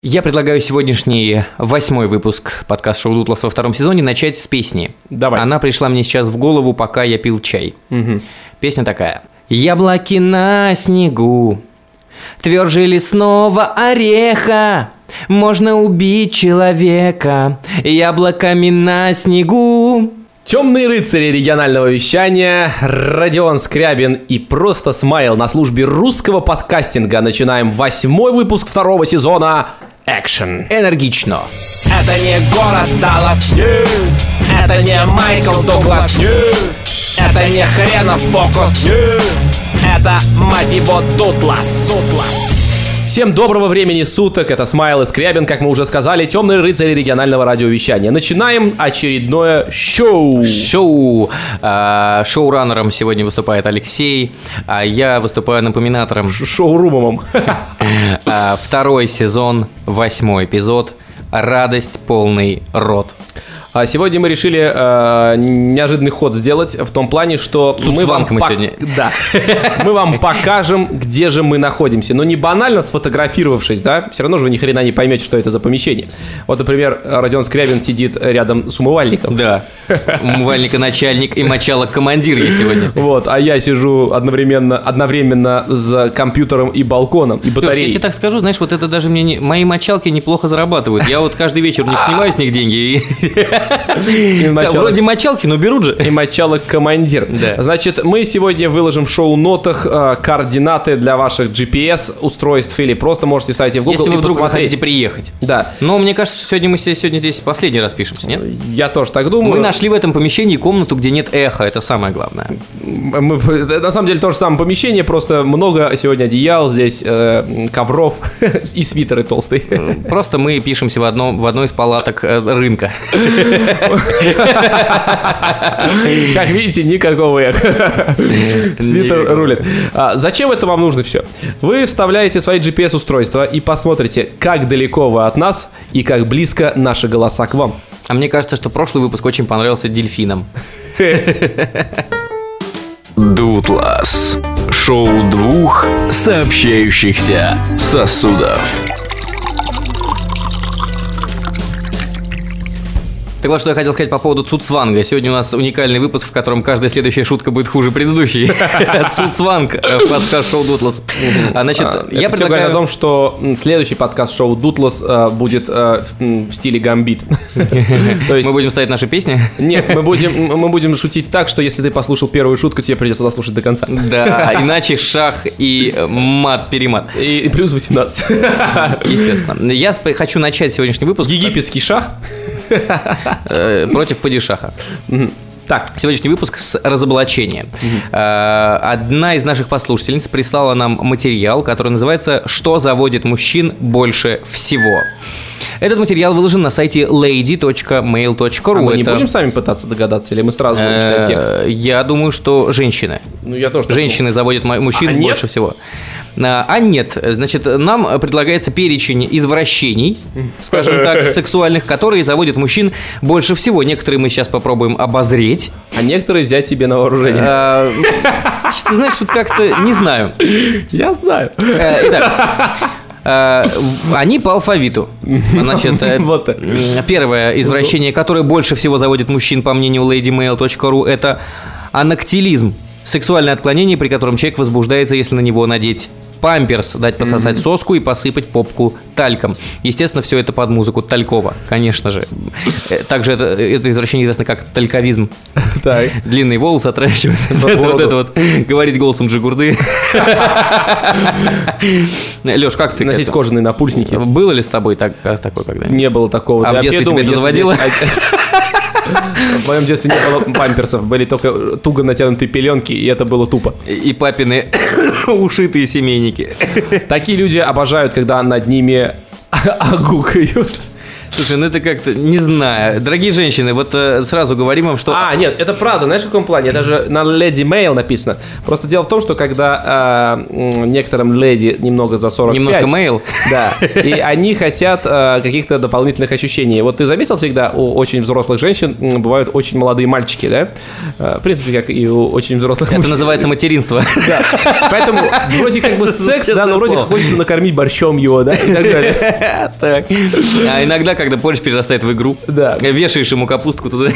Я предлагаю сегодняшний 8-й выпуск подкаст-шоу «Дутлас» во 2-м сезоне начать с песни. Давай. Она пришла мне сейчас в голову, пока я пил чай. Угу. Песня такая. «Яблоки на снегу, тверже лесного ореха, можно убить человека яблоками на снегу». Темные рыцари регионального вещания, Родион Скрябин и просто Смайл на службе русского подкастинга. Начинаем 8-й выпуск 2-го сезона «Экшен». Энергично. Это не город Даллас, это не Майкл Дуглас, это не хренов фокус, это, мать его, Дутлас. Всем доброго времени суток, это Смайл и Скрябин, как мы уже сказали, темные рыцари регионального радиовещания. Начинаем очередное шоу. Шоураннером сегодня выступает Алексей, а я выступаю напоминатором. Шоурумом. 2-й сезон, 8-й эпизод. Радость полный рот. А сегодня мы решили неожиданный ход сделать в том плане, что мы вам покажем, где же мы находимся. Но не банально сфотографировавшись, да, все равно же вы ни хрена не поймете, что это за помещение. Вот, например, Родион Скрябин сидит рядом с умывальником. Да, умывальника начальник и мочало командир я сегодня. Вот, а я сижу одновременно за компьютером и балконом, и батареей. Я тебе так скажу, знаешь, вот это даже мои мочалки неплохо зарабатывают. Я вот каждый вечер у них снимаю с них деньги и... Вроде мочалки, но берут же. И мочалок командир. Да. Значит, мы сегодня выложим в шоу-нотах координаты для ваших GPS-устройств, или просто можете ставить в Google. Если вы вдруг посмотреть. хотите приехать. Да. Но мне кажется, что сегодня мы здесь последний раз пишемся, нет? Я тоже так думаю. Мы нашли в этом помещении комнату, где нет эха, это самое главное. На самом деле то же самое помещение, просто много сегодня одеял, здесь ковров и свитеры толстые. Просто мы пишемся в одной из палаток рынка. Как видите, никакого эха. Свитер рулит. Зачем это вам нужно все? Вы вставляете свои GPS-устройства и посмотрите, как далеко вы от нас и как близко наши голоса к вам. А мне кажется, что прошлый выпуск очень понравился дельфинам. Дутлас. Шоу двух сообщающихся сосудов. Так вот, что я хотел сказать по поводу Цуцванга. Сегодня у нас уникальный выпуск, в котором каждая следующая шутка будет хуже предыдущей. Цуцванг в подкаст-шоу «Дутлас». Значит, я предлагаю... о том, что следующий подкаст-шоу «Дутлас» будет в стиле гамбит. Мы будем ставить наши песни? Нет, мы будем шутить так, что если ты послушал первую шутку, тебе придется дослушать до конца. Да, иначе шах и мат-перемат. И плюс 18. Естественно. Я хочу начать сегодняшний выпуск. Египетский шах. Против падишаха. Так. Сегодняшний выпуск с разоблачения. Одна из наших послушательниц прислала нам материал, который называется «Что заводит мужчин больше всего?». Этот материал выложен на сайте lady.mail.ru. А мы не будем сами пытаться догадаться, или мы сразу будем читать текст? Я думаю, что женщины. Ну, я тоже. Женщины заводят мужчин больше всего. А нет, значит, нам предлагается перечень извращений, скажем так, сексуальных, которые заводят мужчин больше всего. Некоторые мы сейчас попробуем обозреть. А некоторые взять себе на вооружение. Ты знаешь, вот как-то не знаю. Я знаю. Итак, они по алфавиту. Значит, первое извращение, которое больше всего заводит мужчин, по мнению ladymail.ru, это анактилизм. Сексуальное отклонение, при котором человек возбуждается, если на него надеть памперс, дать пососать соску и посыпать попку тальком. Естественно, все это под музыку Талькова, конечно же. Также это извращение известно как тальковизм. Так. Длинные волосы отращивать. Вот это вот. Говорить голосом Джигурды. Лёш, как ты? Носить кожаные напульсники. Было ли с тобой такое когда-нибудь? Не было такого. А в детстве тебя это заводило? В моем детстве не было памперсов, были только туго натянутые пеленки, и это было тупо. И папины ушитые семейники. Такие люди обожают, когда над ними огукают. Слушай, ну это как-то, не знаю. Дорогие женщины, вот сразу говорим вам, что... Нет, это правда, знаешь, в каком плане? Это же на Lady Mail написано. Просто дело в том, что когда некоторым леди немного за 45... Немножко мейл. Да, и они хотят каких-то дополнительных ощущений. Вот ты заметил всегда, у очень взрослых женщин бывают очень молодые мальчики, да? В принципе, как и у очень взрослых мужчин. Это называется материнство. Да. Поэтому вроде как бы секс, да, но вроде хочется накормить борщом его, да, и так далее. Так. А иногда, когда борщ перерастает в игру, да, вешаешь ему капустку туда.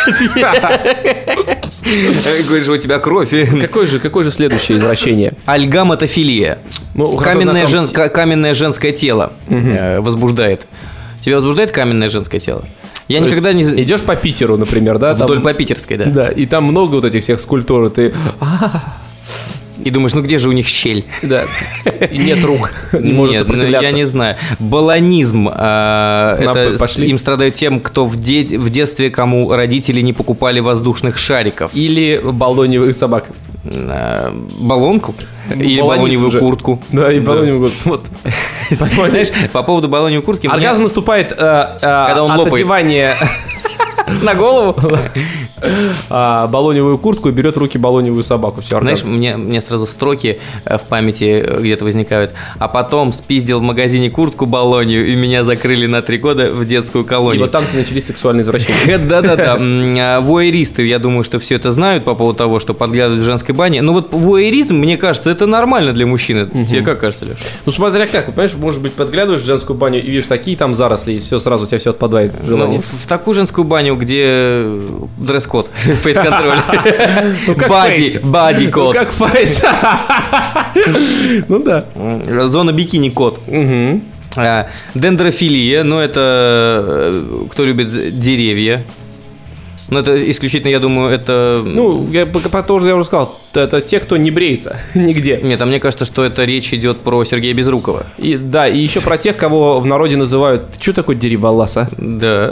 Говоришь, у тебя кровь. Какое же следующее извращение? Альгамотофилия. Каменное женское тело возбуждает. Тебя возбуждает каменное женское тело? Я никогда не... Идешь по Питеру, например, да? Вдоль по Питерской, да. Да, и там много вот этих всех скульптур, и ты... И думаешь, ну где же у них щель? Да, и нет рук, не может сопротивляться. Я не знаю. Баланизм. Им страдают тем, кто в детстве, кому родители не покупали воздушных шариков. Или баллоневых собак. Баллонку? Или баллоневую куртку. Да, и баллоневую куртку. Знаешь, по поводу баллоневой куртки... Оргазм наступает когда он лопает. От одевания... На голову? Баллоневую куртку и берет в руки баллоневую собаку. Все, знаешь, мне сразу строки в памяти где-то возникают. А потом спиздил в магазине куртку баллонию, и меня закрыли на 3 года в детскую колонию. И вот там-то начались сексуальные извращения. Да-да-да. Вуэристы, я думаю, что все это знают по поводу того, что подглядывают в женской бане. Но вот вуэризм, мне кажется, это нормально для мужчины. Тебе как кажется, Леш? Ну, смотря как. Понимаешь, может быть, подглядываешь в женскую баню и видишь такие там заросли, и все, сразу у тебя все отпадает желание. В такую женскую баню, где дресс-код, фейс-контроль. Бади-код. Как фейс. Ну да. Зона бикини-код. Дендрофилия, ну это кто любит деревья. Ну, это исключительно, я думаю, это... Ну, я уже сказал, это те, кто не бреется нигде. Нет, а мне кажется, что это речь идет про Сергея Безрукова. И еще про тех, кого в народе называют... Что такое дереволаз, а? Да.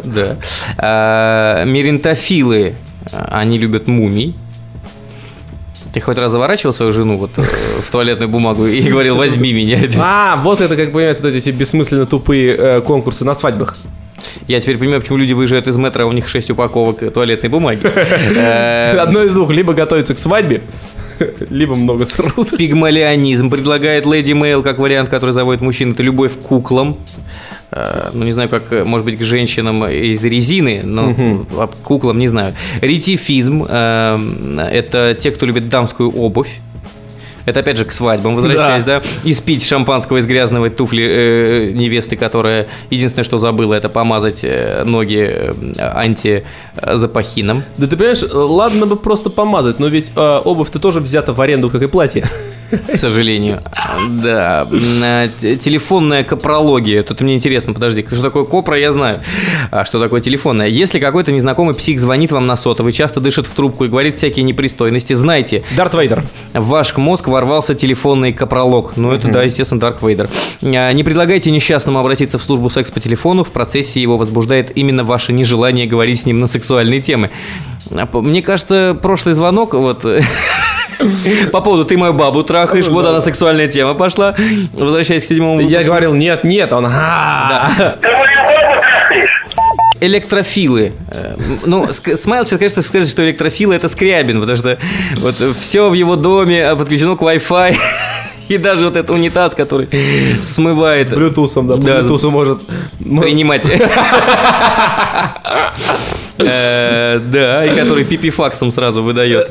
Мерентофилы, они любят мумий. Ты хоть раз заворачивал свою жену вот в туалетную бумагу и говорил, возьми меня? Вот это, как понимаете, вот эти все бессмысленно тупые конкурсы на свадьбах. Я теперь понимаю, почему люди выезжают из метро, а у них 6 упаковок туалетной бумаги. Одно из двух. Либо готовятся к свадьбе, либо много срут. Пигмалионизм предлагает Lady Mail как вариант, который заводит мужчин. Это любовь к куклам. Ну, не знаю, как, может быть, к женщинам из резины, но к куклам не знаю. Ретифизм – это те, кто любит дамскую обувь. Это опять же к свадьбам возвращаясь, да? И спить шампанского из грязной туфли невесты, которая единственное, что забыла, это помазать ноги антизапахином. Да ты понимаешь, ладно бы просто помазать, но ведь обувь-то тоже взята в аренду, как и платье. К сожалению. Да. Телефонная копрология. Тут мне интересно, подожди, что такое копра, я знаю. А что такое телефонная? Если какой-то незнакомый псих звонит вам на сотовый, часто дышит в трубку и говорит всякие непристойности, знайте. Дарт Вейдер. В ваш мозг ворвался телефонный копролог. Ну, это, да, естественно, Дарт Вейдер. Не предлагайте несчастному обратиться в службу секс по телефону. В процессе его возбуждает именно ваше нежелание говорить с ним на сексуальные темы. Мне кажется, прошлый звонок, вот... По поводу «ты мою бабу трахаешь», вот она сексуальная тема пошла. Возвращаясь к 7-му выпуску. Я говорил, нет, он... Да. Электрофилы. Ну, Смайл сейчас, конечно, скажет, что электрофилы – это Скрябин, потому что вот все в его доме подключено к Wi-Fi. И даже вот этот унитаз, который смывает... С блютусом, да, блютусу может... Принимать. Да, и который пипифаксом сразу выдает.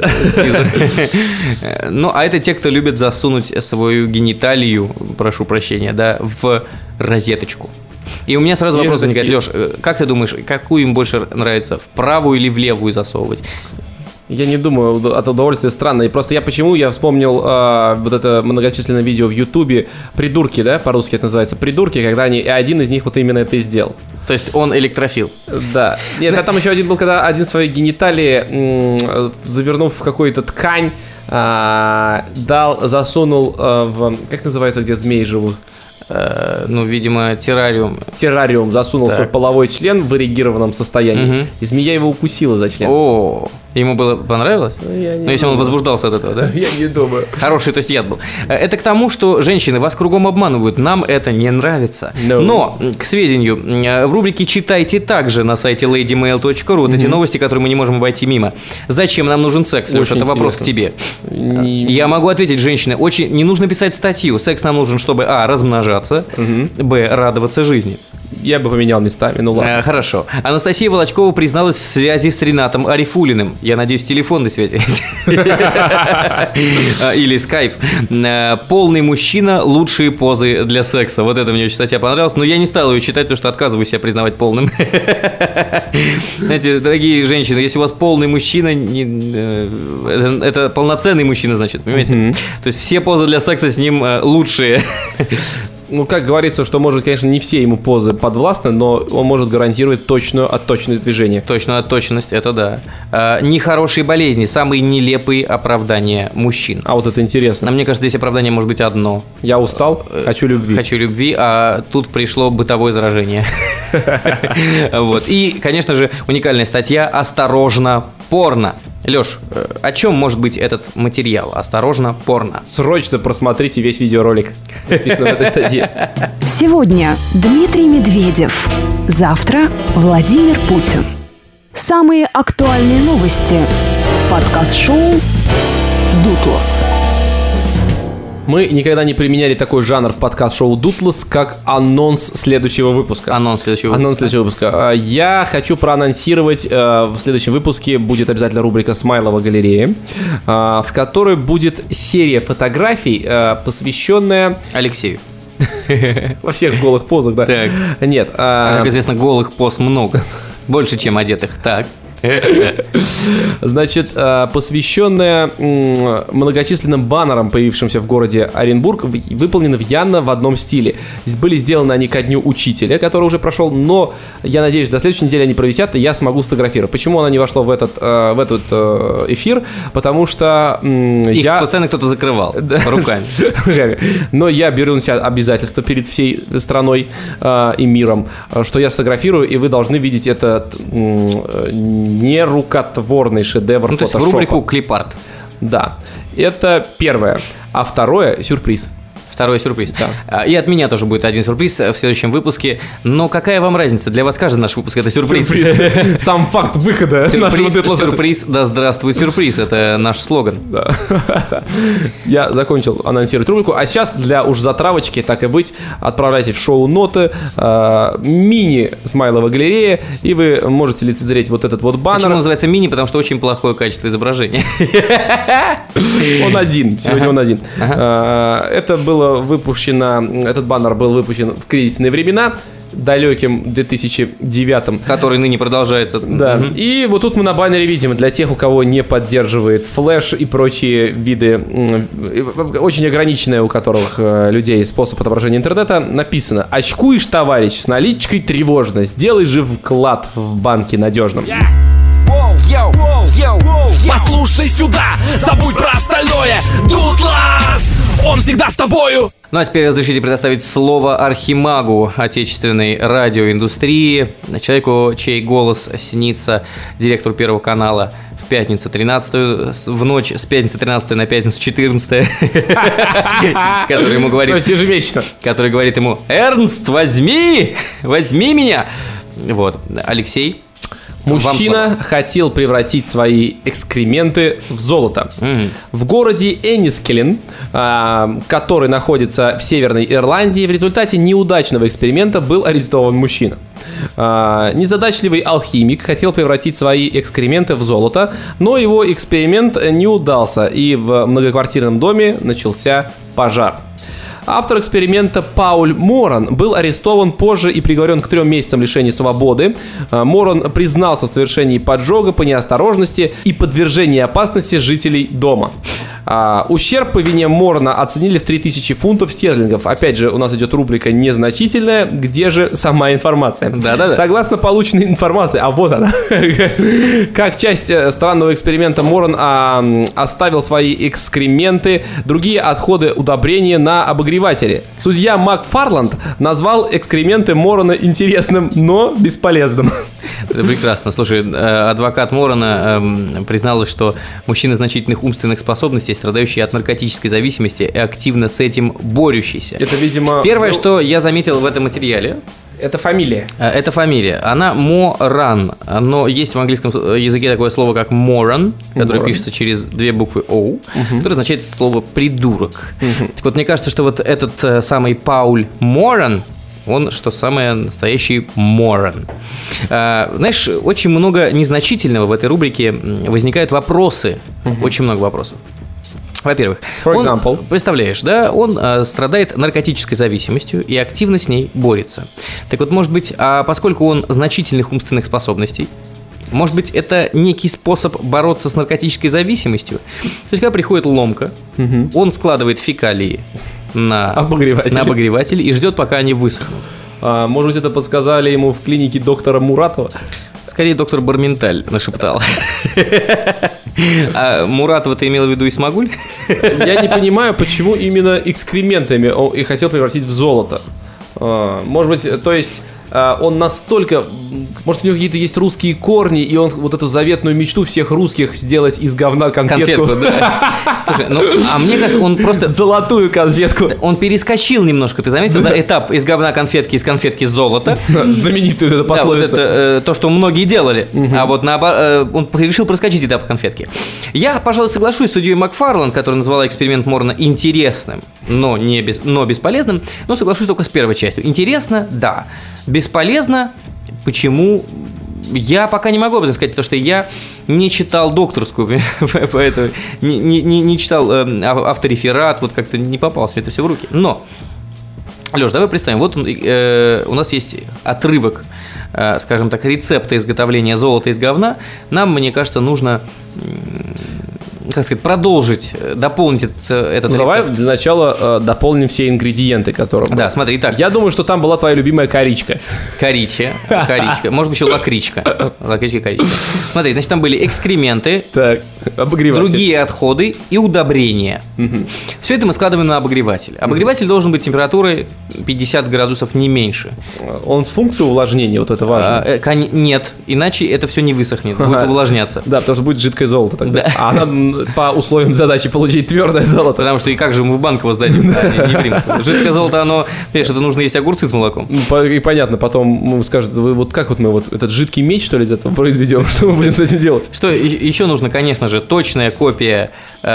Ну, а это те, кто любит засунуть свою гениталию, прошу прощения, да, в розеточку. И у меня сразу вопрос возникает, Леш, как ты думаешь, какую им больше нравится, в правую или в левую засовывать? Я не думаю, от удовольствия странно. И просто я вспомнил вот это многочисленное видео в Ютубе «Придурки», да, по-русски это называется «Придурки», когда один из них вот именно это и сделал. То есть он электрофил? Да. Нет, там еще один был, когда один свои гениталии, завернув в какую-то ткань, засунул в... Как называется, где змеи живут? Ну, видимо, террариум. Засунул свой половой член в эрегированном состоянии. И змея его укусила за член. О, Ему понравилось? Ну, если он возбуждался от этого, да? Я не думаю. Хороший, то есть яд был. Это к тому, что женщины вас кругом обманывают. Нам это не нравится. Но, к сведению, в рубрике «Читайте также» на сайте ladymail.ru вот эти новости, которые мы не можем обойти мимо. Зачем нам нужен секс, Леш? Это вопрос к тебе. Я могу ответить, женщины, очень не нужно писать статью. Секс нам нужен, чтобы размножаться, радоваться жизни. Я бы поменял местами, ну ладно. Хорошо. Анастасия Волочкова призналась в связи с Ренатом Арифуллиным. Я надеюсь, телефонной связи. Или скайп. Полный мужчина, лучшие позы для секса. Вот это мне очень статья понравилась. Но я не стал ее читать, потому что отказываюсь себя признавать полным. Знаете, дорогие женщины, если у вас полный мужчина, это полноценный мужчина, значит, понимаете? То есть все позы для секса с ним лучшие. Ну, как говорится, что, может, конечно, не все ему позы подвластны, но он может гарантировать точную отточенность движения. Точную отточенность, это да. Нехорошие болезни, самые нелепые оправдания мужчин. А вот это интересно. Мне кажется, здесь оправдание может быть одно. Я устал, хочу любви. Хочу любви, а тут пришло бытовое заражение. Вот. И, конечно же, уникальная статья «Осторожно, порно». Лёш, о чем может быть этот материал? Осторожно, порно. Срочно просмотрите весь видеоролик, написано в этой статье. Сегодня Дмитрий Медведев. Завтра Владимир Путин. Самые актуальные новости в подкаст-шоу «Дутлас». Мы никогда не применяли такой жанр в подкаст-шоу «Дутлас», как анонс следующего выпуска. Анонс следующего выпуска. Я хочу проанонсировать, в следующем выпуске будет обязательно рубрика «Смайлова галерея», в которой будет серия фотографий, посвященная... Алексею. Во всех голых позах, да? Так. Нет. Как известно, голых поз много. Больше, чем одетых. Так. Значит, посвященная многочисленным баннерам, появившимся в городе Оренбург, выполнены явно в одном стиле. Были сделаны они ко дню учителя, который уже прошел, но я надеюсь, до следующей недели они провисят, и я смогу сфотографировать. Почему она не вошла в этот эфир? Потому что их постоянно кто-то закрывал руками. Но я беру на себя обязательство перед всей страной и миром, что я сфотографирую, и вы должны видеть этот нерукотворный шедевр фотошопа. То есть в рубрику «Клипарт». Да, это первое. А второе – сюрприз. Второй сюрприз. Да. И от меня тоже будет один сюрприз в следующем выпуске. Но какая вам разница? Для вас каждый наш выпуск – это сюрприз. Сам факт выхода нашего Дутласа. Сюрприз, да здравствует сюрприз. Это наш слоган. Я закончил анонсировать рубрику. А сейчас для уж затравочки, так и быть, отправляйтесь в шоу-ноты, мини «Смайлова галерея», и вы можете лицезреть вот этот вот баннер. Почему называется мини? Потому что очень плохое качество изображения. Он один. Сегодня он один. Это было выпущено, этот баннер был выпущен в кризисные времена, далеким 2009-м. Который ныне продолжается. Да. И вот тут мы на баннере видим, для тех, у кого не поддерживает флеш и прочие виды, очень ограниченные у которых людей способ отображения интернета, написано: «Очкуешь, товарищ, с наличкой тревожно, сделай же вклад в банке надежном». Послушай сюда, забудь про остальное. Дутлас, он всегда с тобою. Ну а теперь разрешите предоставить слово архимагу отечественной радиоиндустрии, человеку, чей голос снится директору Первого канала в пятницу 13-ю, в ночь с пятницы 13 на пятницу 14, который ему говорит... То есть ежемесячно. Который говорит ему: «Эрнст, возьми меня!» Вот, Алексей. Мужчина хотел превратить свои экскременты в золото. В городе Энискелен, который находится в Северной Ирландии, в результате неудачного эксперимента был арестован мужчина. Незадачливый алхимик хотел превратить свои экскременты в золото, но его эксперимент не удался, и в многоквартирном доме начался пожар. Автор эксперимента Пауль Моран был арестован позже и приговорен к 3 месяцам лишения свободы. Моран признался в совершении поджога по неосторожности и подвержении опасности жителей дома. Ущерб по вине Морана оценили в 3000 фунтов стерлингов. Опять же, у нас идет рубрика «Незначительная», где же сама информация. Да-да-да. Согласно полученной информации, а вот она, как часть странного эксперимента Моран оставил свои экскременты, другие отходы удобрения на обогревателе. Судья Макфарланд назвал экскременты Морана интересным, но бесполезным. Это прекрасно. Слушай, адвокат Морона призналась, что мужчины значительных умственных способностей, страдающие от наркотической зависимости и активно с этим борющиеся. Это, видимо... Первое, что я заметил в этом материале... Это фамилия. Это фамилия. Она Моран. Но есть в английском языке такое слово, как moron, которое пишется через 2 буквы O, которое означает слово «придурок». Так вот, мне кажется, что вот этот самый Пауль Моран, он, что самое, настоящий морон. Знаешь, очень много незначительного в этой рубрике возникают вопросы. Очень много вопросов. Во-первых, представляешь, да, он страдает наркотической зависимостью и активно с ней борется. Так вот, может быть, поскольку он значительных умственных способностей, может быть, это некий способ бороться с наркотической зависимостью? То есть, когда приходит ломка, он складывает фекалии на обогреватель и ждет, пока они высохнут. Может быть, это подсказали ему в клинике доктора Муратова? Скорее, доктор Барменталь нашептал. А Муратова ты имел в виду Исмагуль? Я не понимаю, почему именно экскрементами он и хотел превратить в золото. Может быть, то есть... Он настолько... Может, у него какие-то есть русские корни, и он вот эту заветную мечту всех русских сделать из говна конфетку. Да. Слушай, а мне кажется, он просто... Золотую конфетку. Он перескочил немножко, ты заметил, да, этап из говна конфетки, из конфетки золото. Знаменитую эту пословицу. Да, вот это то, что многие делали. А вот он решил проскочить этап конфетки. Я, пожалуй, соглашусь с судьей Макфарланд, который назвала эксперимент Морона интересным, но бесполезным, но соглашусь только с первой частью. Интересно, да. Бесполезно. Почему? Я пока не могу об этом сказать, потому что я не читал докторскую, поэтому не читал автореферат, вот как-то не попалось мне это все в руки. Но, Лёш, давай представим, вот у нас есть отрывок, скажем так, рецепта изготовления золота из говна. Нам, мне кажется, нужно... как сказать, продолжить, дополнить этот рецепт. Давай для начала дополним все ингредиенты, которые... Да, смотри, итак. Я думаю, что там была твоя любимая коричка. Коричка. Может быть, еще лакричка. Коричка. Смотри, значит, там были экскременты, так, обогреватель, другие отходы и удобрения. Все это мы складываем на обогреватель. Обогреватель должен быть температурой 50 градусов, не меньше. Он с функцией увлажнения, вот это важно? Нет, иначе это все не высохнет, будет увлажняться. Да, потому что будет жидкое золото тогда. А она по условиям задачи получить твердое золото. Потому что и как же мы в банк его сдадим? Не примут. Жидкое золото, оно, понимаешь, это нужно есть огурцы с молоком. И понятно, потом скажут, вы вот как вот мы вот этот жидкий меч, что ли, из этого произведем? Что мы будем с этим делать? Что еще нужно, конечно же, точная копия,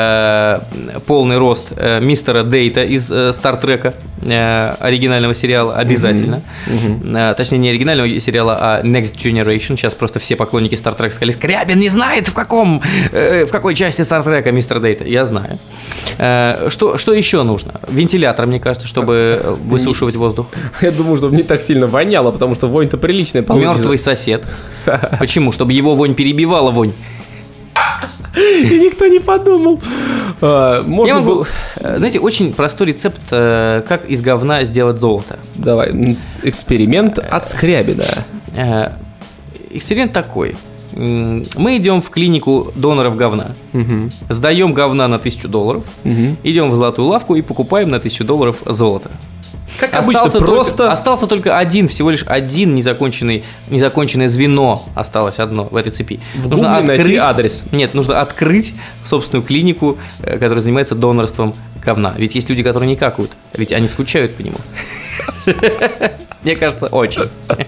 полный рост мистера Дейта из Стартрека, оригинального сериала, обязательно. Точнее, не оригинального сериала, а Next Generation. Сейчас просто все поклонники Стартрека сказали: Скрябин не знает, в какой части Стартрека мистер Дейта. Я знаю. Что еще нужно? Вентилятор, мне кажется, чтобы высушивать воздух. Я думаю, чтобы не так сильно воняло, потому что вонь-то приличная получится. Мертвый сосед. Почему? Чтобы его вонь перебивала вонь. И никто не подумал. Я могу... Знаете, очень простой рецепт, как из говна сделать золото. Давай. Эксперимент от Скрябина. Эксперимент такой. Мы идем в клинику доноров говна, сдаем говна на $1000, идем в золотую лавку и покупаем на $1000 золото. Как обычно, просто... Остался только всего лишь один незаконченное звено осталось одно в этой цепи. Нужно открыть адрес. Нет, нужно открыть собственную клинику, которая занимается донорством говна. Ведь есть люди, которые не какают, ведь они скучают по нему. Мне кажется, очень.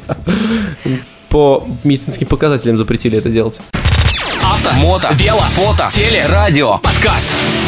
По медицинским показателям запретили это делать. Авто, мото, вело, фото, теле, радио, подкаст.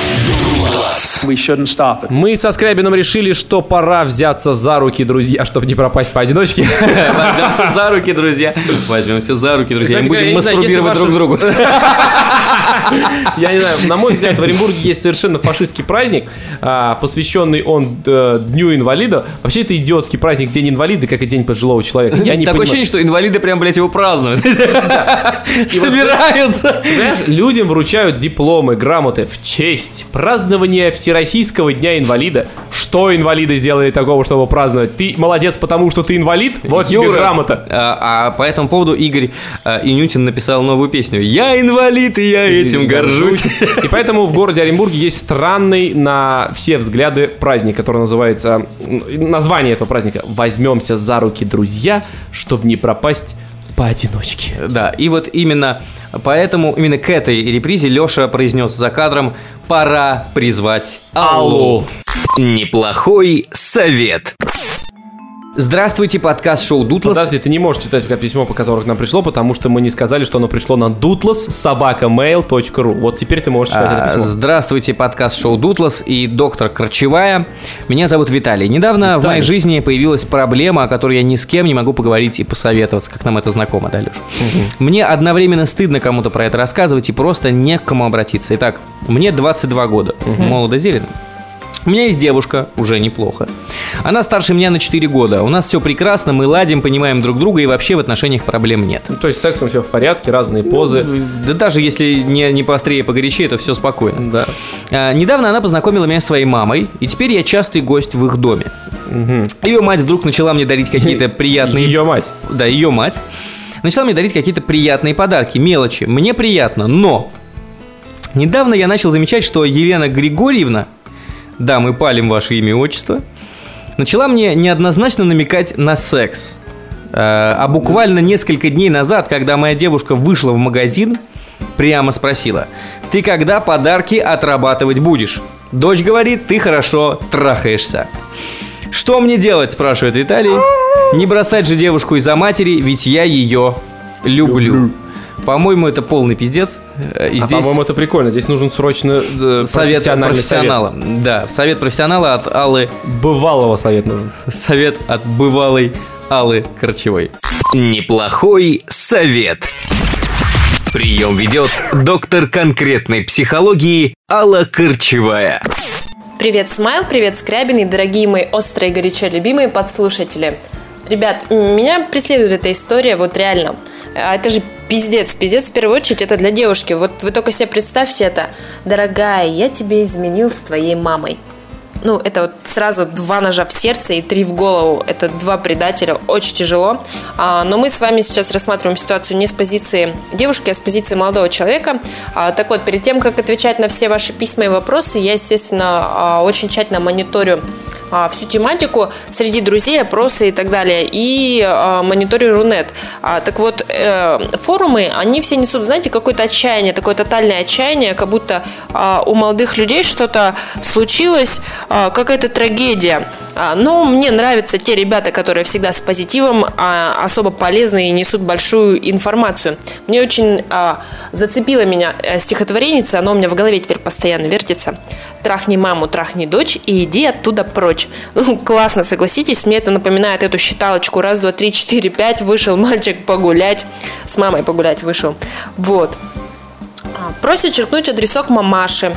Мы со Скрябиным решили, что пора взяться за руки, друзья, чтобы не пропасть поодиночке. Возьмемся за руки, друзья. И будем мастурбировать друг к другу. Я не знаю, на мой взгляд, в Оренбурге есть совершенно фашистский праздник, посвященный Дню инвалида. Вообще, это идиотский праздник, День инвалида, как и День пожилого человека. Такое ощущение, что инвалиды прям, блядь, его празднуют. Собираются. Знаешь, людям вручают дипломы, грамоты в честь празднования Всероссийского Дня инвалида. Что инвалиды сделали такого, чтобы праздновать? Ты молодец, потому что ты инвалид? Вот тебе грамота. А по этому поводу Игорь Инютин написал новую песню. Я инвалид, и я этим горжусь. И поэтому в городе Оренбурге есть странный на все взгляды праздник, который называется... Название этого праздника: «Возьмемся за руки, друзья, чтобы не пропасть поодиночке. Да, и вот именно поэтому, именно к этой репризе Леша произнес за кадром: «Пора призвать Аллу». Неплохой совет. Здравствуйте, подкаст шоу Дутлас. Подожди, ты не можешь читать письмо, по которому к нам пришло, потому что мы не сказали, что оно пришло на dutlas@mail.ru. Вот теперь ты можешь читать это письмо. Здравствуйте, подкаст шоу Дутлас и доктор Корчевая. Меня зовут Виталий. Недавно в моей жизни появилась проблема, о которой я ни с кем не могу поговорить и посоветоваться, как нам это знакомо, да, Леша? Мне одновременно стыдно кому-то про это рассказывать и просто не к кому обратиться. Итак, мне 22 года, молодо зелено. У меня есть девушка, уже неплохо. Она старше меня на 4 года. У нас все прекрасно, мы ладим, понимаем друг друга и вообще в отношениях проблем нет. Ну, то есть с сексом все в порядке, разные позы. Да даже если не поострее, погорячее, то все спокойно. Да. Недавно она познакомила меня с своей мамой, и теперь я частый гость в их доме. Ее мать вдруг начала мне дарить какие-то приятные... Ее мать? Да, ее мать. Начала мне дарить какие-то приятные подарки, мелочи. Мне приятно, но... Недавно я начал замечать, что Елена Григорьевна... Да, мы палим ваше имя и отчество. Начала мне неоднозначно намекать на секс. А буквально несколько дней назад, когда моя девушка вышла в магазин, прямо спросила: «Ты когда подарки отрабатывать будешь?» Дочь говорит: «Ты хорошо трахаешься». «Что мне делать?» – спрашивает Виталий. «Не бросать же девушку из-за матери, ведь я ее люблю». По-моему, это полный пиздец. И здесь... по-моему, это прикольно. Здесь нужен срочно совет профессионала. Совет. Да, совет профессионала от Аллы. Бывалого совет нужен. Совет от бывалой Аллы Корчевой. Неплохой совет. Прием ведет доктор конкретной психологии Алла Корчевая. Привет, Смайл, привет, Скрябин и дорогие мои острые, горячо любимые подслушатели. Ребят, меня преследует эта история, вот реально. Это же пиздец. Пиздец в первую очередь это для девушки. Вот вы только себе представьте это. Дорогая, я тебе изменил с твоей мамой. Ну, это вот сразу 2 ножа в сердце и 3 в голову. Это 2 предателя. Очень тяжело. Но мы с вами сейчас рассматриваем ситуацию не с позиции девушки, а с позиции молодого человека. Так вот, перед тем, как отвечать на все ваши письма и вопросы, я, естественно, очень тщательно мониторю всю тематику среди друзей, опросы и так далее, и мониторю Рунет. Так вот, форумы, они все несут, знаете, какое-то отчаяние, такое тотальное отчаяние, как будто у молодых людей что-то случилось, какая-то трагедия. Но мне нравятся те ребята, которые всегда с позитивом, особо полезны и несут большую информацию. Мне очень зацепило меня стихотвореница, оно у меня в голове теперь постоянно вертится. «Трахни маму, трахни дочь и иди оттуда прочь». Ну, классно, согласитесь, мне это напоминает эту считалочку. 1, 2, 3, 4, 5, вышел мальчик погулять. С мамой погулять вышел. Вот. Просят черкнуть адресок мамаши.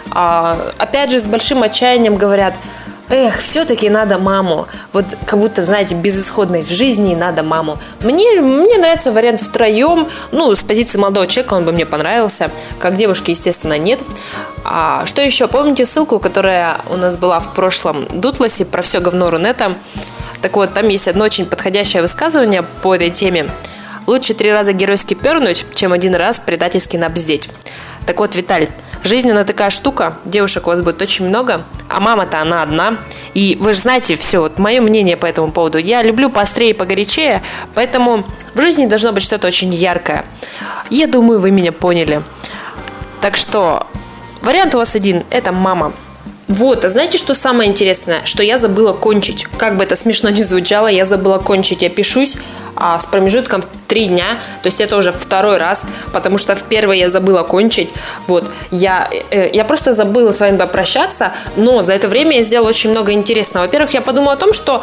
Опять же, с большим отчаянием говорят: эх, все-таки надо маму. Вот как будто, знаете, безысходность в жизни, надо маму. Мне нравится вариант втроем. Ну, с позиции молодого человека он бы мне понравился. Как девушки, естественно, нет. Что еще? Помните ссылку, которая у нас была в прошлом Дутласе про все говно Рунета? Так вот, там есть одно очень подходящее высказывание по этой теме. Лучше 3 раза геройски пернуть, чем 1 раз предательски набздеть. Так вот, Виталь, жизнь, она такая штука, девушек у вас будет очень много, а мама-то она одна. И вы же знаете все, вот мое мнение по этому поводу. Я люблю поострее и погорячее, поэтому в жизни должно быть что-то очень яркое. Я думаю, вы меня поняли. Так что вариант у вас один – это мама. Вот, а знаете, что самое интересное? Что я забыла кончить. Как бы это смешно ни звучало, я забыла кончить. Я пишусь с промежутком в 3 дня. То есть это уже 2-й раз, потому что в 1-й я забыла кончить. Вот, я просто забыла с вами попрощаться, но за это время я сделала очень много интересного. Во-первых, я подумала о том, что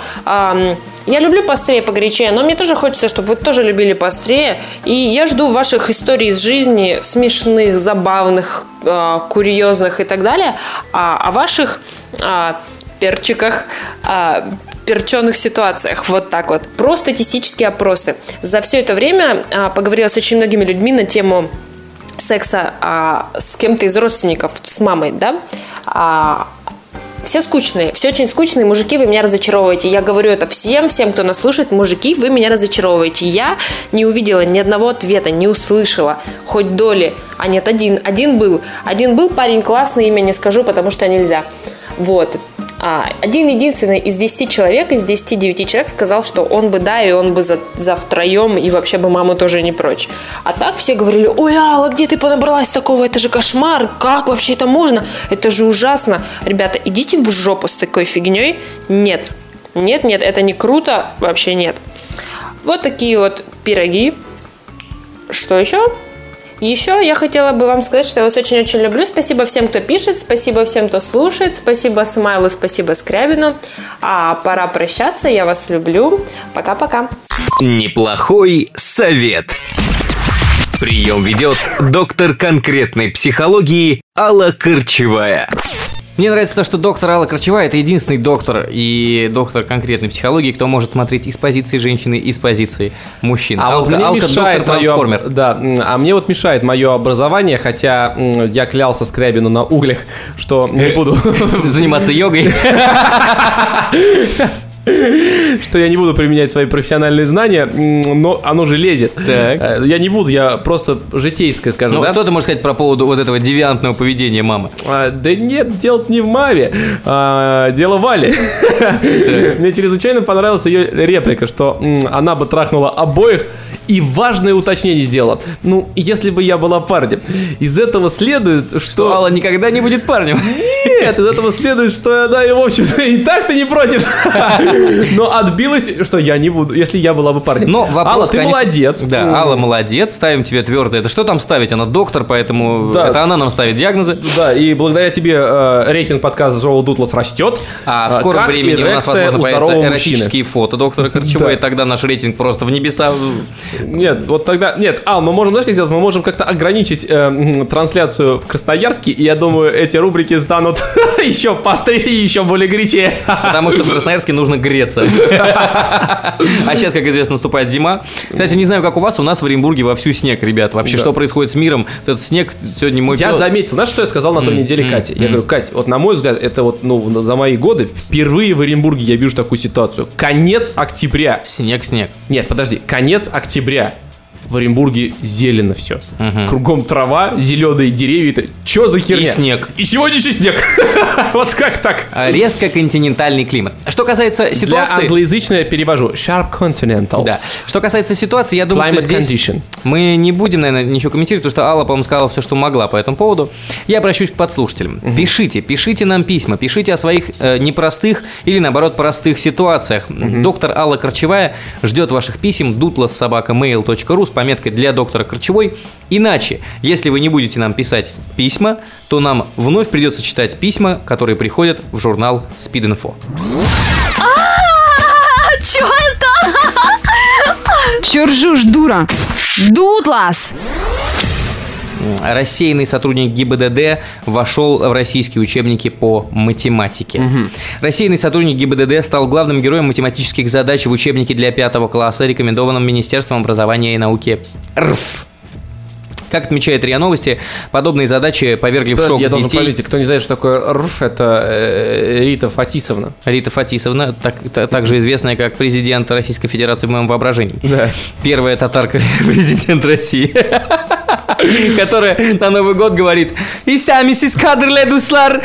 я люблю поострее, погорячее, но мне тоже хочется, чтобы вы тоже любили поострее. И я жду ваших историй из жизни, смешных, забавных, курьезных и так далее, о ваших перчиках, перченых ситуациях. Вот так вот. Про статистические опросы. За все это время поговорила с очень многими людьми на тему секса с кем-то из родственников, с мамой, да? Все скучные, все очень скучные. Мужики, вы меня разочаровываете. Я говорю это всем, кто нас слушает. Мужики, вы меня разочаровываете. Я не увидела ни одного ответа, не услышала. Хоть доли. А нет, один был. Один был парень классный, имя не скажу, потому что нельзя. Вот. Один-единственный из 10 человек, из 10-9 человек сказал, что он бы да, и он бы за втроем, и вообще бы маму тоже не прочь. А так все говорили: ой, Алла, где ты понабралась такого? Это же кошмар, как вообще это можно? Это же ужасно. Ребята, идите в жопу с такой фигней. Нет, это не круто, вообще нет. Вот такие вот пироги. Что еще? Еще я хотела бы вам сказать, что я вас очень-очень люблю. Спасибо всем, кто пишет, спасибо всем, кто слушает, спасибо Смайлу, спасибо Скрябину. Пора прощаться, я вас люблю. Пока-пока. Неплохой совет. Прием ведет доктор конкретной психологии Алла Корчевая. Мне нравится то, что доктор Алла Корчевая – это единственный доктор и доктор конкретной психологии, кто может смотреть и с позиции женщины, и с позиции мужчины. Вот мне мешает трансформер. Мне вот мешает мое образование, хотя я клялся Скрябину на углях, что не буду заниматься йогой. Что я не буду применять свои профессиональные знания, но оно же лезет. Так. Я не буду, я просто житейское скажу. Ну, что ты можешь сказать про поводу вот этого девиантного поведения мамы? Да нет, дело не в маме, дело в Вале. Мне чрезвычайно понравилась ее реплика, что она бы трахнула обоих, и важное уточнение сделала. Ну, если бы я была парнем. Из этого следует, что Алла никогда не будет парнем. Нет, из этого следует, что она, в общем-то, и так-то не против. Но отбилась, что я не буду, если я была бы парнем. Но вопрос, Алла, ты конечно, молодец. Да, Алла молодец, ставим тебе твердо. Это что там ставить? Она доктор, поэтому это она нам ставит диагнозы. Да, и благодаря тебе рейтинг подкаста Шоу Дутлас растет. А в скором времени у нас, возможно, появятся эротические фото доктора Корчевой, и тогда наш рейтинг просто в небеса. Нет, вот тогда... Нет, мы можем, знаешь, как сделать? Мы можем как-то ограничить трансляцию в Красноярске, и я думаю, эти рубрики станут еще пострее и еще более горячее. Потому что в Красноярске нужно греться. А сейчас, как известно, наступает зима. Кстати, не знаю, как у вас, у нас в Оренбурге вовсю снег, ребят. Вообще, что происходит с миром? Этот снег сегодня мой... Я заметил, знаешь, что я сказал на той неделе Кате? Я говорю: Кать, вот на мой взгляд, это вот, за мои годы впервые в Оренбурге я вижу такую ситуацию. Конец октября. Снег. Нет, подожди, конец октября. В Оренбурге зелено все. Кругом трава, зеленые деревья. Че за херня? И снег. И сегодня еще снег. Вот как так? Резко континентальный климат. Что касается ситуации... Для англоязычного я перевожу. Sharp continental. Да. Что касается ситуации, я думаю, Climate что здесь condition. мы не будем, наверное, ничего комментировать, потому что Алла, по-моему, сказала все, что могла по этому поводу. Я обращусь к подслушателям. Пишите нам письма, пишите о своих непростых или, наоборот, простых ситуациях. Доктор Алла Корчевая ждет ваших писем. dutlas@mail.ru с пометкой «Для доктора Корчевой». Иначе, если вы не будете нам писать письма, то нам вновь придется читать письма, которые приходят в журнал Speed Info. Чё это? Чё ржёшь, дура? Дутлас! Рассеянный сотрудник ГИБДД вошел в российские учебники по математике. Рассеянный сотрудник ГИБДД стал главным героем математических задач в учебнике для 5 класса, рекомендованном Министерством образования и науки РФ. Как отмечает РИА Новости, подобные задачи повергли в шок детей. Я должен пометить, кто не знает, что такое РФ, это Рита Фатисовна. Рита Фатисовна, также известная как президент Российской Федерации в моем воображении. Да. Первая татарка президент России. Которая на Новый год говорит: «И сами сис кадрле дуслар».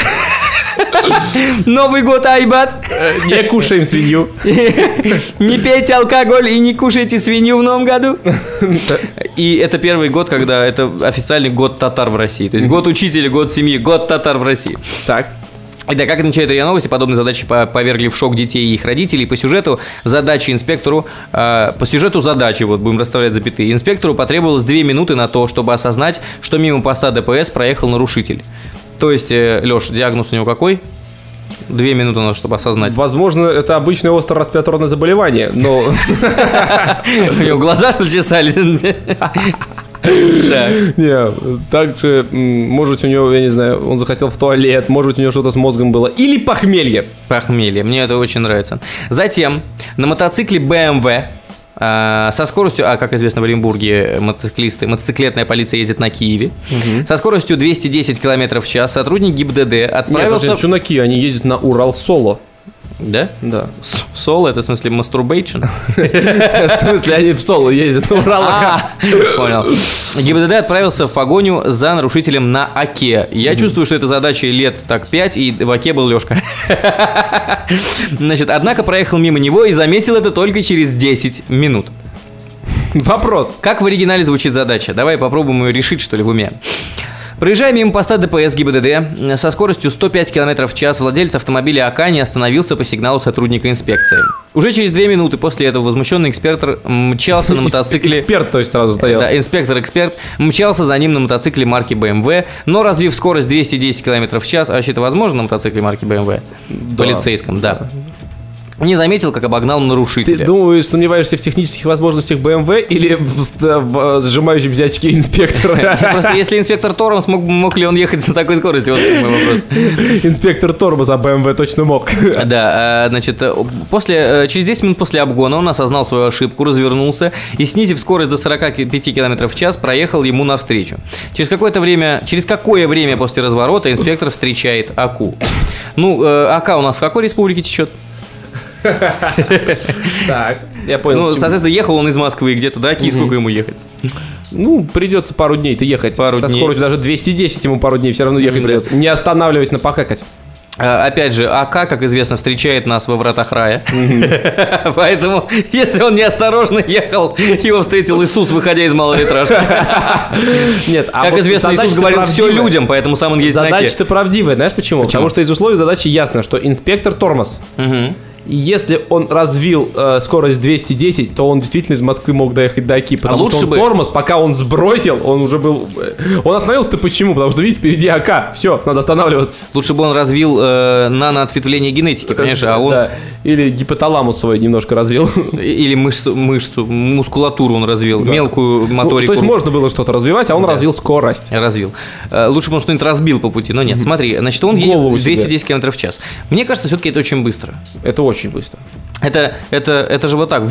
Новый год айбат. Не кушаем свинью. Не пейте алкоголь и не кушайте свинью в Новом году. И это первый год, когда это официальный год татар в России. То есть год учителя, год семьи, год татар в России. Так. И да, как отмечает РИА Новости, подобные задачи повергли в шок детей и их родителей. По сюжету задачи инспектору, вот будем расставлять запятые, инспектору потребовалось 2 минуты на то, чтобы осознать, что мимо поста ДПС проехал нарушитель. То есть, Леш, диагноз у него какой? 2 минуты надо, чтобы осознать. Возможно, это обычное остро-респираторное заболевание, но... У него глаза, что ли, чесались? Также, может, у него, я не знаю, он захотел в туалет, может, у него что-то с мозгом было. Или похмелье. Похмелье, мне это очень нравится. Затем на мотоцикле BMW со скоростью, как известно в Оренбурге, мотоциклетная полиция ездит на Киеве, со скоростью 210 км в час сотрудник ГИБДД отправился... Нет, что на Киеве, они ездят на Урал-Соло. Да? Да. Соло, это в смысле masturbation? В смысле, они в соло ездят на Уралах. Понял. ГИБДД отправился в погоню за нарушителем на Оке. Я чувствую, что это задача лет так 5, и в Оке был Лешка. Значит, однако проехал мимо него и заметил это только через 10 минут. Вопрос. Как в оригинале звучит задача? Давай попробуем ее решить, что ли, в уме. Проезжая мимо поста ДПС ГИБДД со скоростью 105 км в час, владелец автомобиля АК не остановился по сигналу сотрудника инспекции. Уже через 2 минуты после этого возмущенный инспектор мчался на мотоцикле... Эксперт, то есть, сразу стоял. Да, инспектор-эксперт мчался за ним на мотоцикле марки BMW, но развив скорость 210 км в час, а вообще это возможно на мотоцикле марки BMW? Да. Полицейском, да. Не заметил, как обогнал нарушителя. Ты, думаю, сомневаешься в технических возможностях BMW или в сжимающем взятки инспектора? Просто если инспектор Тормоз, мог ли он ехать на такой скорости? Вот мой вопрос. Инспектор Тормоз, а BMW точно мог. Да, значит, через 10 минут после обгона он осознал свою ошибку, развернулся и, снизив скорость до 45 км в час, проехал ему навстречу. Через какое время после разворота инспектор встречает АКУ. Ну, АК у нас в какой республике течет? Так, я понял. Ну, соответственно, ехал он из Москвы где-то, да? И сколько ему ехать? Ну, придется пару дней-то ехать. Со скоростью даже 210 ему пару дней все равно ехать придется. Не останавливаясь на покакать. Опять же, АК, как известно, встречает нас во вратах рая. Поэтому, если он неосторожно ехал, его встретил Иисус, выходя из малолитражки. Нет, как известно, Иисус говорил все людям, поэтому сам он ездит на Оке. Задача-то правдивая, знаешь почему? Потому что из условий задачи ясно, что инспектор Тормоз. И если он развил скорость 210, то он действительно из Москвы мог доехать до Оки. Потому что он Тормоз, пока он сбросил, он уже был... Он остановился-то почему? Потому что, видите, впереди Ока. Все, надо останавливаться. Лучше бы он развил наноответвление генетики, понимаешь? А он... Да. Или гипоталамус свой немножко развил. Или мышцу, мускулатуру он развил, да. Мелкую моторику. То есть можно было что-то развивать, а он развил скорость. Развил. Лучше бы он что-нибудь разбил по пути, но нет. Смотри, значит, он едет 210 км в час. Мне кажется, все-таки это очень быстро. Это очень быстро. Это же вот так.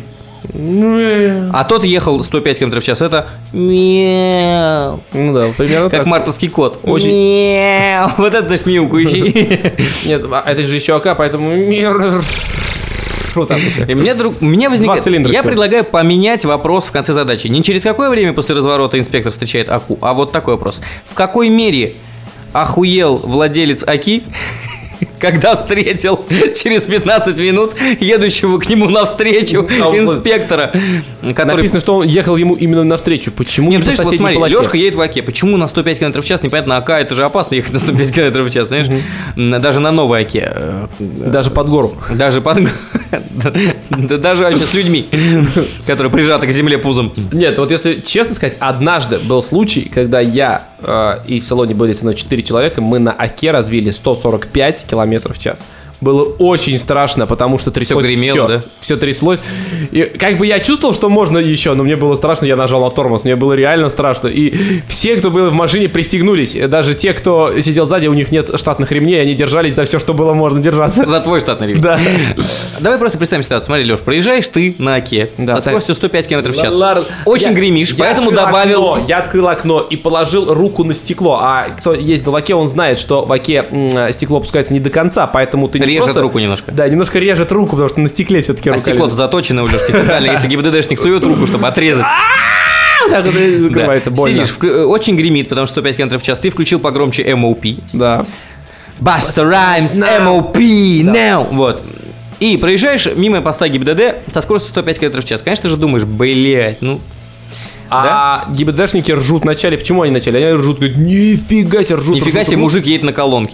А тот ехал 105 км в час. Это мяу. Ну да, примерно как так. мартовский кот. Очень. Мяу. Вот это значит мяукающий. Нет, это же еще АК, поэтому... Вот так все. И меня возникает... Я предлагаю поменять вопрос в конце задачи. Не через какое время после разворота инспектор встречает АКУ, а вот такой вопрос. В какой мере охуел владелец АКИ, когда встретил через 15 минут едущего к нему навстречу инспектора, который... Написано, что он ехал ему именно навстречу. Почему не по соседней полосе? Лешка едет в Оке. Почему на 105 км в час? Непонятно, Ока, это же опасно ехать на 105 км в час, знаешь? Даже на новой Оке. Даже под гору. Даже под... Даже вообще с людьми, которые прижаты к земле пузом. Нет, вот если честно сказать, однажды был случай, когда я и в салоне были со мной 4 человека, мы на Оке развили 145 км в час. Было очень страшно, потому что тряслось все. Гремело, да? Все тряслось. И как бы я чувствовал, что можно еще, но мне было страшно, я нажал на тормоз. Мне было реально страшно. И все, кто был в машине, пристегнулись. Даже те, кто сидел сзади, у них нет штатных ремней, они держались за все, что было можно держаться. За твой штатный ремень. Да. Давай просто представим ситуацию. Смотри, Леш, проезжаешь ты на Оке со скоростью 105 км в час. Очень гремишь, поэтому добавил... Я открыл окно и положил руку на стекло. А кто ездил в Оке, он знает, что в Оке стекло опускается не до конца, поэтому ты не режет просто... руку немножко. Да, немножко режет руку, потому что на стекле все-таки рука стекло-то лежит. заточено у Лешки специально, если ГИБДДшник сует руку, чтобы отрезать. Так вот и закрывается, больно. Сидишь, очень гремит, потому что 105 км в час. Ты включил погромче MOP. Да. Busta Rhymes, MOP, now. Вот. И проезжаешь мимо поста ГИБДД со скоростью 105 км в час. Конечно же думаешь, блядь, ну... А да? ГИБДшники ржут вначале. Почему они вначале? Они ржут, говорят, нифига себе, ржут. Нифига себе, мужик едет на колонке.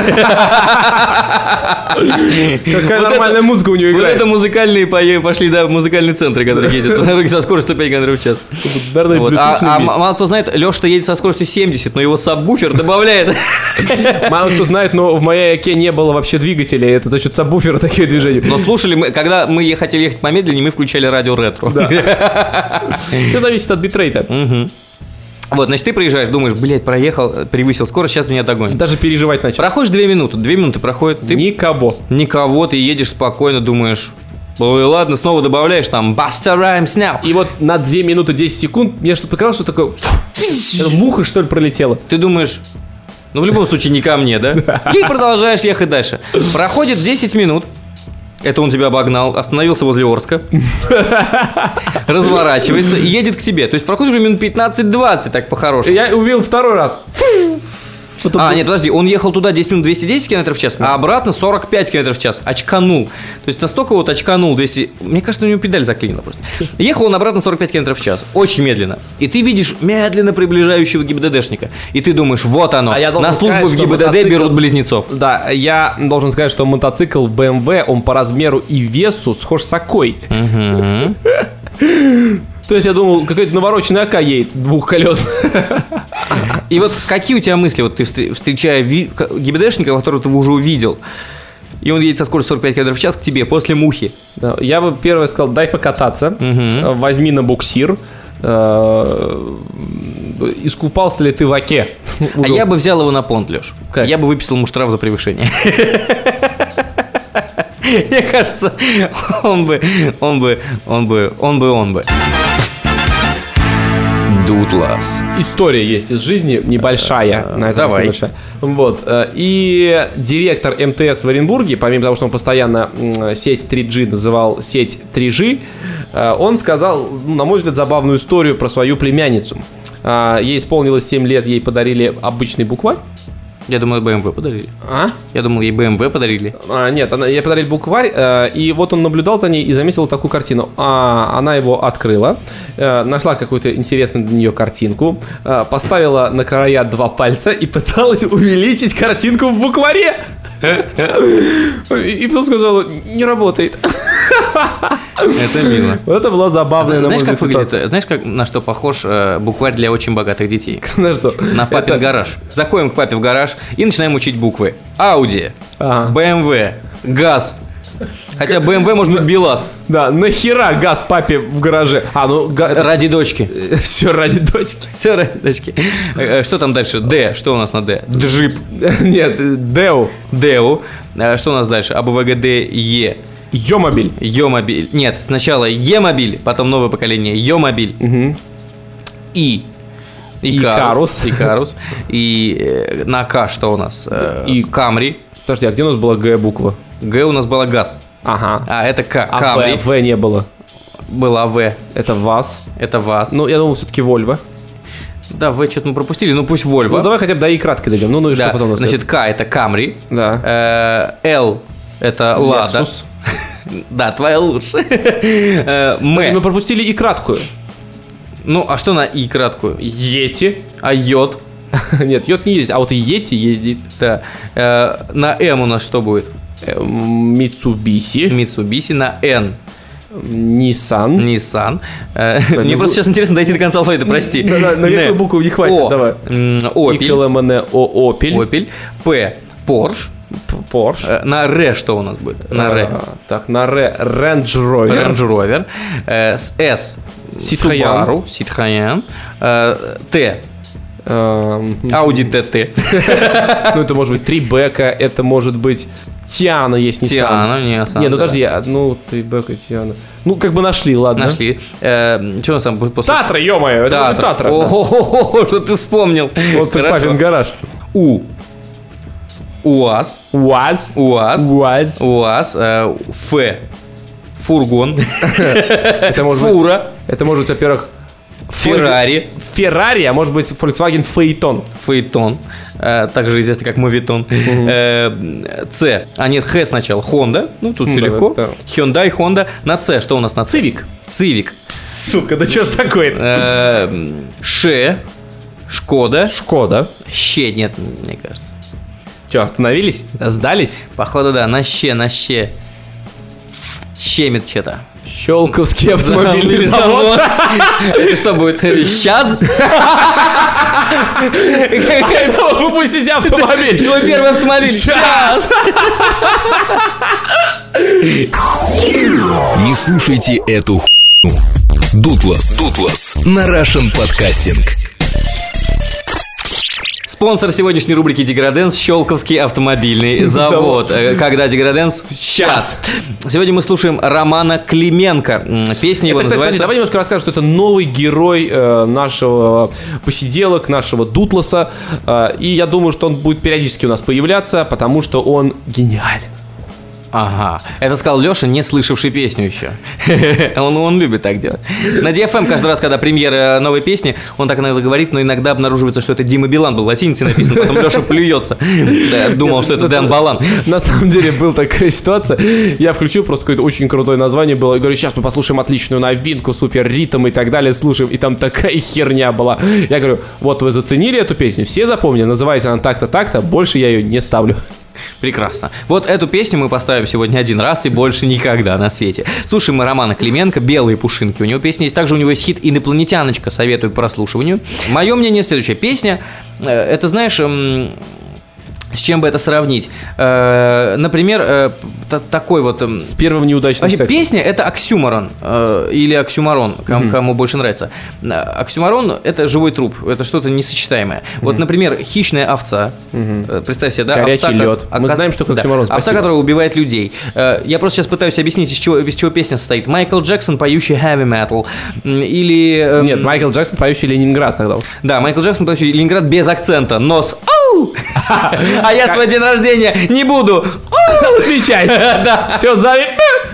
Какая нормальная музыка у него играет. Вот это музыкальные пошли, да, музыкальные центры, которые ездят на дороге со скоростью 105 км в час. А мало кто знает, Леша-то едет со скоростью 70, но его сабвуфер добавляет. Мало кто знает, но в моей Оке не было вообще двигателя. Это за счет сабвуфера такие движения. Но слушали мы, когда мы хотели ехать помедленнее, мы включали радио ретро. Все зависит от битрейта. Вот, значит, ты проезжаешь, думаешь, блядь, проехал, превысил скорость, сейчас меня догонят. Даже переживать начал. Проходишь 2 минуты, 2 минуты проходят. Никого, ты едешь спокойно, думаешь, ой, ладно, снова добавляешь там Busta Rhymes now. И вот на 2 минуты 10 секунд мне что-то показалось, что такое... Муха, что ли, пролетела. Ты думаешь, Ну, в любом случае, не ко мне, да? И продолжаешь ехать дальше. Проходит 10 минут. Это он тебя обогнал, остановился возле Орска, разворачивается и едет к тебе. То есть проходит уже минут 15-20, так по-хорошему. Я увидел второй раз. Нет, подожди, он ехал туда 10 минут 210 км в час, а обратно 45 км в час. Очканул. То есть настолько вот очканул 200... Мне кажется, у него педаль заклинила просто. Ехал он обратно 45 км в час. Очень медленно. И ты видишь медленно приближающего ГИБДДшника. И ты думаешь, вот оно, на службу в ГИБДД берут близнецов. Да, я должен сказать, что мотоцикл BMW, он по размеру и весу схож с Окой. То есть я думал, какой-то навороченный АК едет двухколесный. И вот какие у тебя мысли, вот ты встречая ГИБДшника, которого ты уже увидел, и он едет со скоростью 45 км в час к тебе после мухи? Да, я бы первое сказал, дай покататься, возьми на буксир, искупался ли ты в Оке? А я бы взял его на понт, Леш. Я бы выписал ему штраф за превышение. Мне кажется, он бы. Дутлас. История есть из жизни, небольшая. Давай. Небольшая. Вот. И директор МТС в Оренбурге, помимо того, что он постоянно сеть 3G называл сеть 3G, он сказал, на мой взгляд, забавную историю про свою племянницу. Ей исполнилось 7 лет, ей подарили обычный букварь. Я думал, BMW подарили. А? Я думал, ей BMW подарили. Нет, ей подарили букварь, и вот он наблюдал за ней и заметил такую картину. Она его открыла, нашла какую-то интересную для нее картинку, поставила на края 2 пальца и пыталась увеличить картинку в букваре. И потом сказала, не работает. Это мило. Это была забавная, на мой знаешь, взгляд, как выглядит? Знаешь, как, на что похож букварь для очень богатых детей? На что? На папин гараж. Заходим к папе в гараж и начинаем учить буквы. Audi, BMW, ГАЗ. Хотя BMW может быть БелАЗ. Да, нахера газ папе в гараже? Ради дочки. Все ради дочки. Все ради дочки. Что там дальше? Д. Что у нас на Д? Джип. Нет, Деу. Что у нас дальше? АБВГД Е. Йомобиль. Йомобиль. Нет, сначала Емобиль, потом новое поколение Йомобиль. Икарус. И на К что у нас? И Камри. Подожди, а где у нас была Г буква? Г у нас была ГАЗ. Ага. А это К. А Камри. В не было. Была В. Это ВАЗ. Это ВАЗ. Ну, я думал, все-таки Вольво. Да, В что-то мы пропустили, ну пусть Вольво. Ну, давай хотя бы до И краткой дойдем. Ну и да. что потом у нас? Значит, К это Камри. Да. Л это Лада. Lexus. Да, твоя лучше. Мы пропустили И краткую. Ну, а что на И краткую? Йети. А Йод? Нет, Йод не ездит, а вот и Йети ездит. Да. На М у нас что будет? Митсубиси. На Н. Ниссан. Мне просто сейчас интересно дойти до конца алфавита, прости. На какую букву не хватит, давай. Опель. Опель. П. Порш. На Р что у нас будет? На Р. Так, на Р. Range Rover. С. Citroën. Т. Audi TT. Ну, это может быть Трибека, это может быть Тиана есть, Nissan. Тиана, не, ну подожди, ну, Трибека, Тиана. Ну, как бы нашли, ладно. Нашли. Что у нас там будет после? Татра, ё-моё, это Татра. Ого, что ты вспомнил. Вот папин гараж. УАЗ. Ф. Фургон. Фура. Это может быть, во-первых, Феррари, а может быть Volkswagen Phaeton. Также известный как Мовитон. С. А нет, Х сначала. Honda. Ну, тут все легко. Hyundai, Honda. На С. Что у нас на Цивик? Сука, да что ж такое? Ш. Шкода. Щ нет, мне кажется. Что, остановились? Сдались? Походу, да. На Щ. Щемит что-то. Щелковский автомобильный завод. И что будет? Сейчас? Когда вы выпустите автомобиль? Твой первый автомобиль. Сейчас! Не слушайте эту хуйню. Дутлас на Russian Podcasting. Спонсор сегодняшней рубрики «Деграденс» — Щелковский автомобильный завод. Когда Деграденс? Сейчас. Сегодня мы слушаем Романа Клименко. Песня его называется... Давай немножко расскажем, что это новый герой нашего посиделок, нашего Дутласа. И я думаю, что он будет периодически у нас появляться, потому что он гениален. Ага, это сказал Леша, не слышавший песню еще. Он любит так делать. На DFM каждый раз, когда премьера новой песни, он так иногда говорит, но иногда обнаруживается, что это Дима Билан был, латиницей написано, потом Леша плюется. Да, думал, что это Дэн Балан. На самом деле была такая ситуация. Я включил просто какое-то очень крутое название было. И говорю, сейчас мы послушаем отличную новинку, супер ритм и так далее, слушаем. И там такая херня была. Я говорю, вот вы заценили эту песню, все запомнили, называется она так-то, больше я ее не ставлю. Прекрасно. Вот эту песню мы поставим сегодня один раз и больше никогда на свете. Слушаем мы Романа Клименко «Белые пушинки». У него песня есть. Также у него есть хит «Инопланетяночка». Советую к прослушиванию. Мое мнение следующее. Песня, это, знаешь... С чем бы это сравнить? Например, такой вот... С первым неудачным сексом. Песня — это оксюморон. Или оксюмарон, кому больше нравится. Оксюмарон — это живой труп. Это что-то несочетаемое. Вот, например, «Хищная овца». Представь себе, да? Горячий лед. Мы знаем, что такое оксюмарон. Овца, которая убивает людей. Я просто сейчас пытаюсь объяснить, из чего песня состоит. Майкл Джексон, поющий heavy metal. Или... Нет, Майкл Джексон, поющий Ленинград тогда. Да, Майкл Джексон, поющий Ленинград без акцента. Нос. А я свой день рождения не буду отвечать. Да. Все, зови.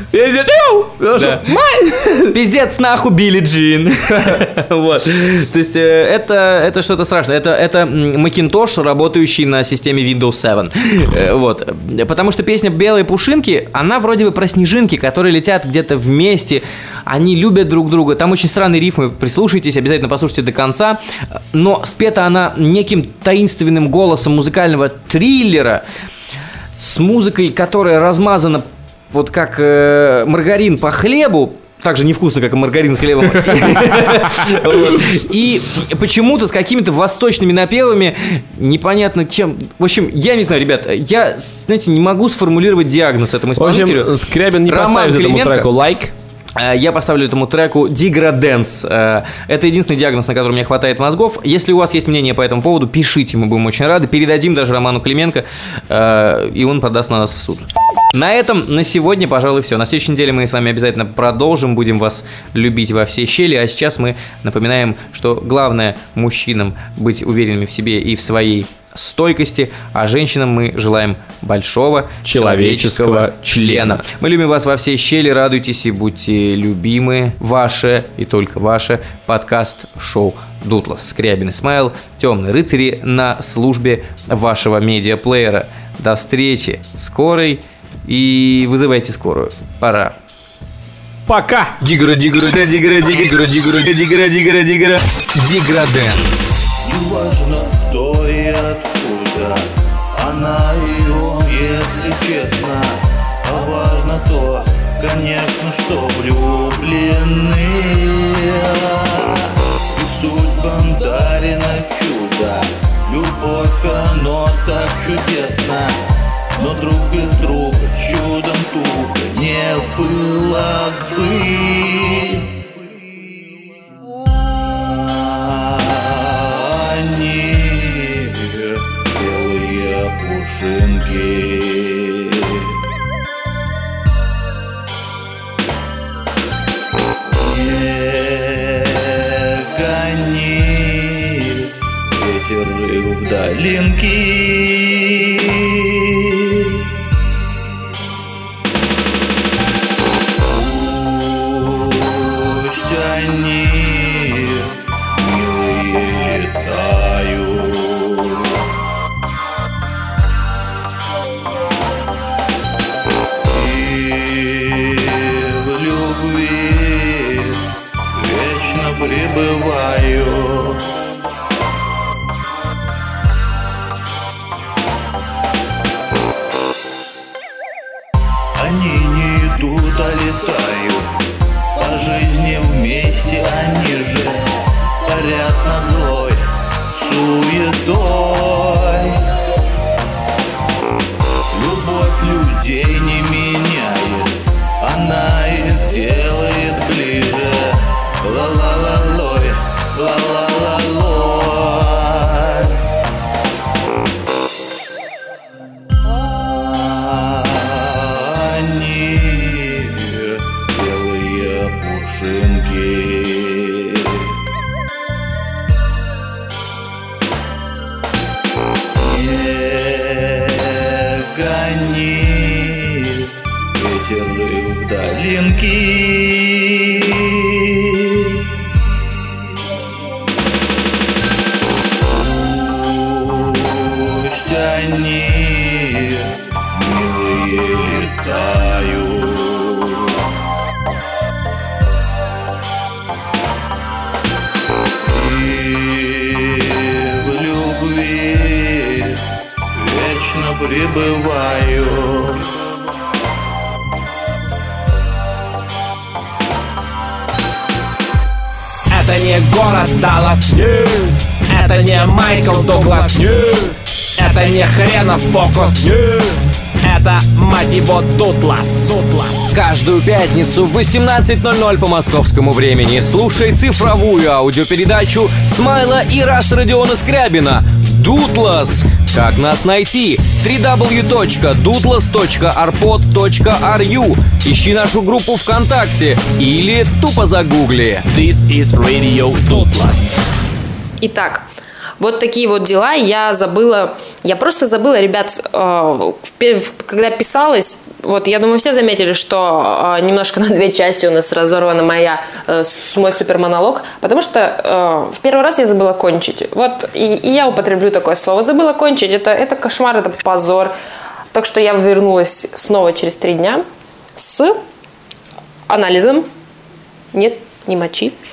Пиздец нахуй Билли Джин. Вот. То есть это что-то страшное. Это Macintosh, работающий на системе Windows 7. Вот. Потому что песня «Белые пушинки», она вроде бы про снежинки, которые летят где-то вместе. Они любят друг друга. Там очень странные рифмы. Прислушайтесь, обязательно послушайте до конца. Но спета она неким таинственным голосом музыкального триллера с музыкой, которая размазана вот как маргарин по хлебу. Так же невкусно, как и маргарин с хлебом. И почему-то с какими-то восточными напевами, непонятно чем. В общем, я не знаю, ребят, я, знаете, не могу сформулировать диагноз этому исполнителю. В общем, Скрябин не поставит этому треку лайк. Я поставлю этому треку «Деграденс». Это единственный диагноз, на который мне хватает мозгов. Если у вас есть мнение по этому поводу, пишите, мы будем очень рады. Передадим даже Роману Клименко, и он подаст на нас в суд. На этом на сегодня, пожалуй, все. На следующей неделе мы с вами обязательно продолжим, будем вас любить во все щели. А сейчас мы напоминаем, что главное мужчинам быть уверенными в себе и в своей стойкости, а женщинам мы желаем большого человеческого члена. Мы любим вас во все щели, радуйтесь и будьте любимы. Ваше и только ваше подкаст-шоу «Дутлас». Скрябин и Смайл, темные рыцари на службе вашего медиаплеера. До встречи скорой и вызывайте скорую. Пора. Пока! Деграденс. Неважно, кто и откуда, она и он, если честно. А важно то, конечно, что влюблены. И суть Бондарина чудо, любовь, оно так чудесно. Но друг без друга чудом туго не было бы. Не гони ветер их в долинки. Пусть они милые летают. Пребываю. Они не идут, а летают. По жизни вместе они же парят над злой суетой. Любовь людей не меняет, она их делает ближе. Ла-ла-ла-лой, ла-ла-ла-лой. древние, милые летают. И в любви вечно пребываю. Это не город Даллас, нет. Это не Майкл Дуглас, нет. Это не хренов фокус, нет. Это, мать его, Дутлас. Каждую пятницу в 18:00 по московскому времени слушай цифровую аудиопередачу Смайла и Рас Родиона Скрябина «Дутлас». Как нас найти? www.dutlas.arpod.ru. Ищи нашу группу ВКонтакте или тупо загугли. This is Radio Dutlas. Итак, вот такие вот дела. Я просто забыла, ребят, когда писалось, вот я думаю, все заметили, что немножко на две части у нас разорвана мой супермонолог, потому что в первый раз я забыла кончить. Вот, и я употреблю такое слово. Забыла кончить, это кошмар, это позор. Так что я вернулась снова через 3 дня с анализом. Нет, не мочи.